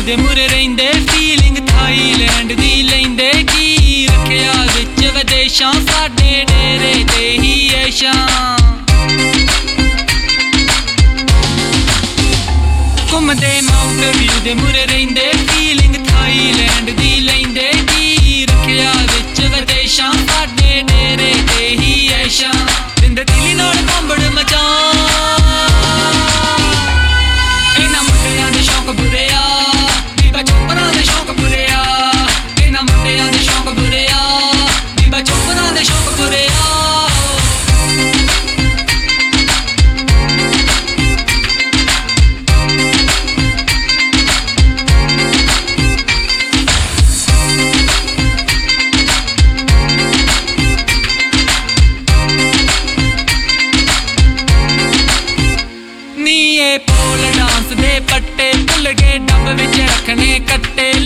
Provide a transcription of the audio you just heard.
ਦੇ ਮੁਰੇ ਰਹਿੰਦੇ feeling Thailand ਦੀ ਲੈਂਦੇ ਕੀ ਰੱਖਿਆ ਵਿੱਚ ਵਿਦੇਸ਼ਾਂ ਸਾਡੇ ਡੇਰੇ ਤੇ ਹੀ ਐਸ਼ਾਂ ਘੁੰਮਦੇ ਮਾਊਂਟ ਵਿਊ ਦੇ ਮੁਰੇ ਰਹਿੰਦੇ ਫੀਲਿੰਗ ਥਾਈਲੈਂਡ ਦੀ ਲੈਂਦੇ ਕੀ ਰੱਖਿਆ ਵਿੱਚ ਵਿਦੇਸ਼ਾਂ ਸਾਡੇ ਡੇਰੇ ਤੇ ਹੀ ਐਸ਼ਾਂ ਦਿੰਦੇ ਦਿੱਲੀ ਨਾਲ ਕੰਬੜ ਮਚਾ ਇਹਨਾਂ ਮੁੰਡਿਆਂ ਦੇ ਸ਼ੌਕ ਬੁਰੇ ਆ ਬੀਬਾ ਚੋਪਰਾਂ ਦੇ ਸ਼ੌਕ ਬੁਰੇ ਆ ਇਹਨਾਂ ਮੁੰਡਿਆਂ ਦੇ ਸ਼ੌਕ ਬੁਰੇ ਆ ਬੀਬਾ ਚੋਪਰਾਂ ਦੇ ਸ਼ੌਕ ਬੁਰੇ ਆ ਪੋਲ ਡਾਂਸ ਦੇ ਪੱਟੇ ਭੁੱਲ ਗਏ ਡੱਬ ਵਿੱਚ ਰੱਖਣੇ ਕੱਟੇ